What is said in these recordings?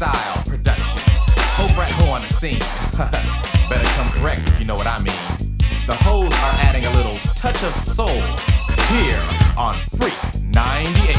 style production. Ho Frat Ho on the scene. Better come correct if you know what I mean. The hoes are adding a little touch of soul here on Freak 98.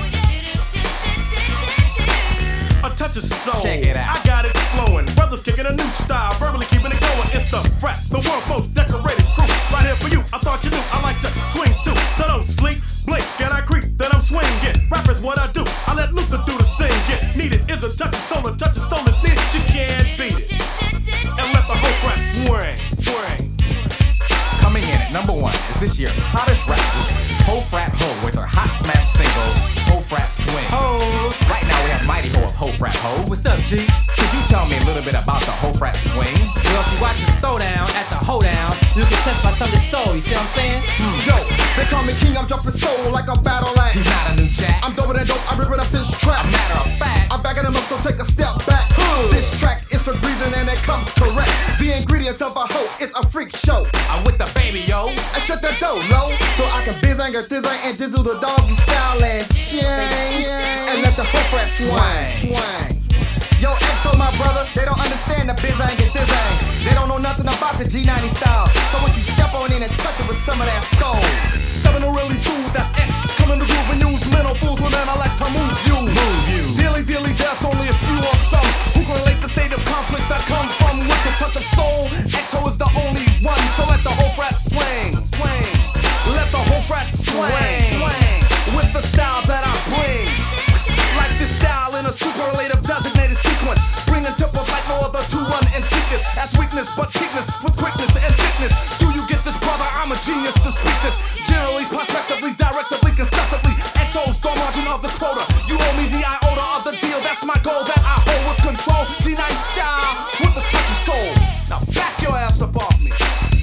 A touch of soul. Check it out. I got it flowing. Brothers kicking a new style, verbally keeping it going. It's the Frat, the world's most decorated crew. Right here for you. I thought you knew. I like to swing too. So don't sleep, blink, and I creep. Then I'm swinging. Rappers what I do. I let Luther do the sing. Get needed is a touch of soul. A touch of soul is needed. You can't beat it. And let the whole Frat swing. Coming in at number 1 is this year's hottest rap group, Ho Frat Ho, with her hot smash single, Ho Frat Swing. Oh, Right now we have Mighty Ho of Ho Frat Ho. what's up, G? Could you tell me a little bit about the Ho Frat Swing? Well, if you watch the throwdown at the hoedown, you can test my Sunday soul, you see what I'm saying? Yo, they call me king, I'm dropping soul like a battle axe. He's not a new jack. I'm doper than dope, I'm ripping up this track. A matter of fact, I'm backing him up, so take a step back. This track is for reason and it comes correct. The ingredients of a hoe is a freak show. I'm with the baby, yo. I shut the door low, so I can bizang or thizzang and jizzle the doggy style and change. And let the whole Frat swing. Yo, EXO, my brother, they don't understand the bizang and thizzang. They don't know nothing about the G90 style. So once you step on in and touch it with some of that soul. Stepping to really smooth, that's X. Coming to groove and use mental fools when then I like to move you. Dilly, there's only a few or some who can relate the state of conflict that come from with a touch of soul. EXO is the only one, so let the whole Frat swing. Let the whole Frat swing. With the style that I bring. Like this style in a superlative designated sequence. Bringing tempo like no other to run and seek this. As weakness, but keepness with quickness and thickness. Do you get this, brother? I'm a genius to speak this. Generally, prospectively, directively, conceptively. EXO's the margin of the quota. You owe me the iota of the deal. That's my goal that I hold with control. G9 style with a touch of soul. Now back your ass up off me.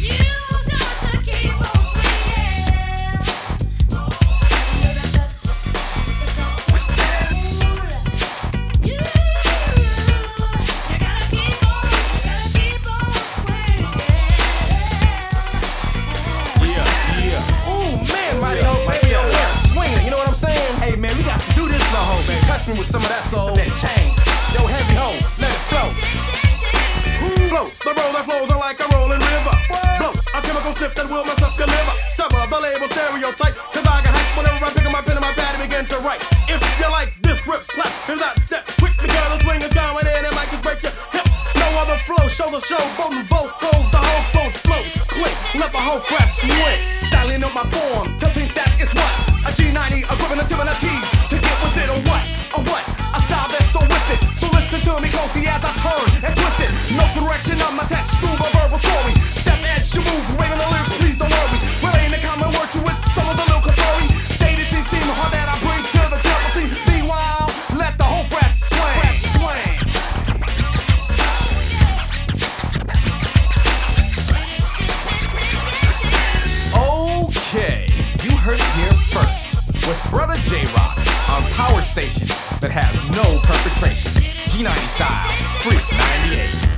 Touch me with some of that soul. That change. Yo, heavy ho, let it flow. Flow, the roll that flows are like a rolling river. Blow, a chemical sniff that will mess up your liver. Sever the label stereotype, cause I got hype whenever I pick up my pen and my pad and begin to write. If you like this grip, clap, here's that step. Quick, the girl is swing is going in and might just break your hip. No other flow, show the show, both vocals, the whole flow's flow. Quick, let the whole Frat swing. Styling up my form, to think that is what? A G90, a grip and a tip and a tease. To get with it or what? A style that's so wicked. So listen to me closely as I turn and twist it. No direction of my text, through my verbal story. Step edge to move, waving the lyrics, please don't worry. Relating the common word to it, some of the little controlling. Stated things seem hard that I bring to the devil. See, meanwhile, let the whole Frat swing. Okay, you heard it here first. With Brother J-Rock on Power Station that has no perpetration. G90 style, Freak 98.